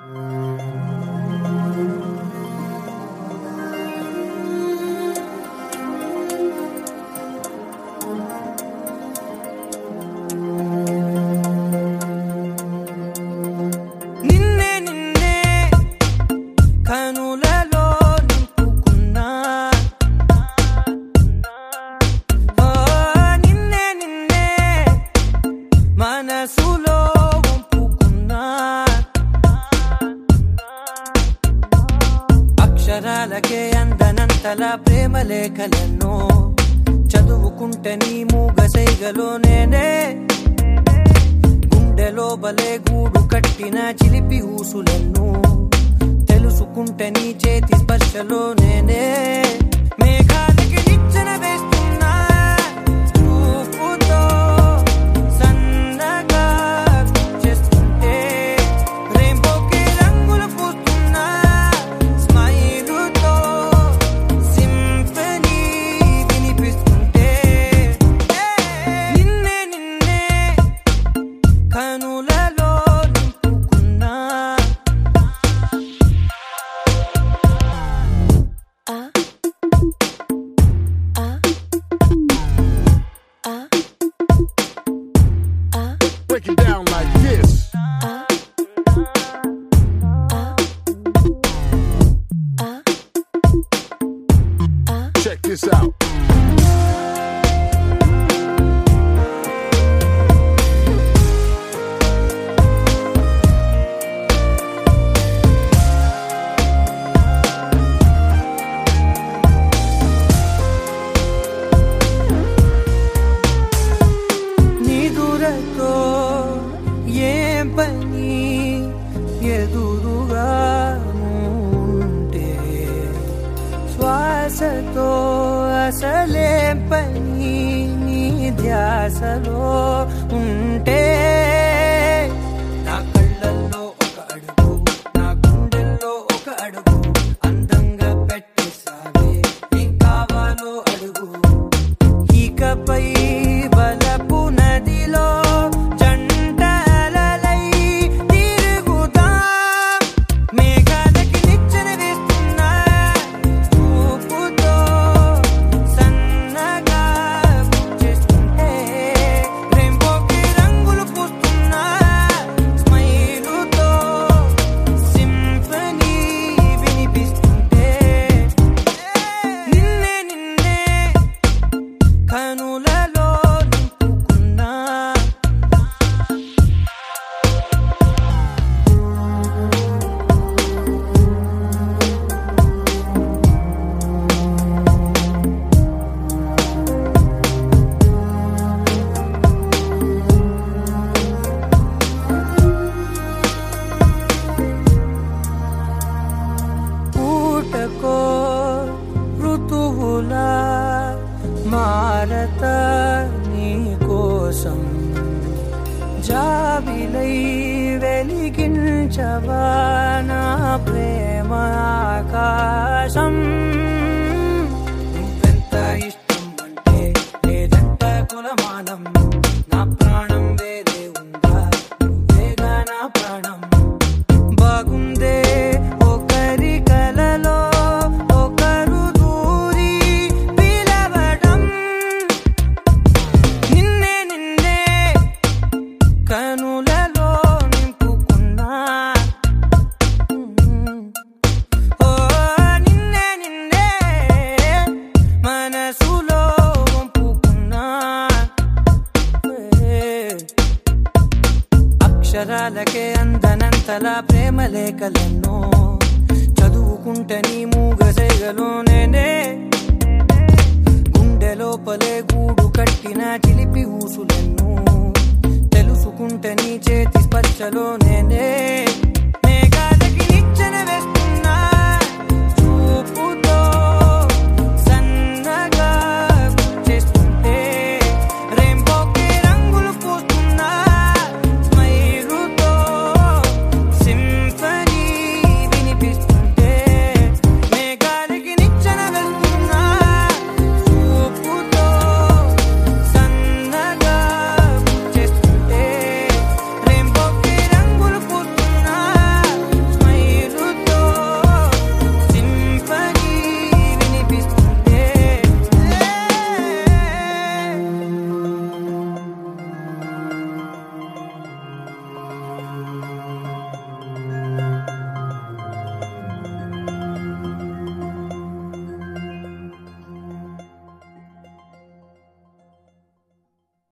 అక్షరాలకే అందనంతలా ప్రేమ లేఖలెన్నో చదువుకుంటే నీ మూగసైగలో నేనే గుండెలో బలే గూడు కట్టిన చిలిపి ఊసులెన్నో తెలుసుకుంటే నీ చేతి స్పర్శలో నేనే మేఘాలకి నిచ్చెన వేస్తున్నా చూపుతో సన్నగా చేస్తుంటే రెయిన్బోకి రంగులు పూస్తున్నా స్మైలుతో సింఫనీ వినిపిస్తుంటే నిన్నే నిన్నే కనులలో నింపుకున్నా Break it down like this. Check this out. ఏం పని ఎదురుగా ఉంటే శ్వాసతో అసలేం పని నీ ధ్యాసలో ఉంటే నా కళ్ళల్లో ఒక అడుగు నా గుండెల్లో ఒక అడుగు అందంగా పెట్టేసావే ఏం కావాలో అడుగు ఇకపై బలపు నదిలో కనులలో నింపుకున్నా పూటకో ఋతువులా మారత నీ కోసం జాబిలై వెలిగించవా నా ప్రేమ ఆకాశం నువ్వెంత ఇష్టం అంటే లేదంట కులమానం నా ప్రాణం వేరే ఉందా నువ్వేగా నా ప్రాణం బాగుందే ఒకరి కలలో ఒకరు దూరి పిలవడం నిన్నే నిన్నే కనులలో నింపుకున్నా ఓ నిన్నే నిన్నే మనసులో వంపుకున్నా అక్షరాలకే అందనంతలా ప్రేమ లేఖలెన్నో చదువుకుంటే నీ మూగసైగలో నేనే గుండె లోపలే గూడు కట్టిన చిలిపి ఊసులెన్నో తెలుసుకుంటే నీ చేతి స్పర్శలో నేనే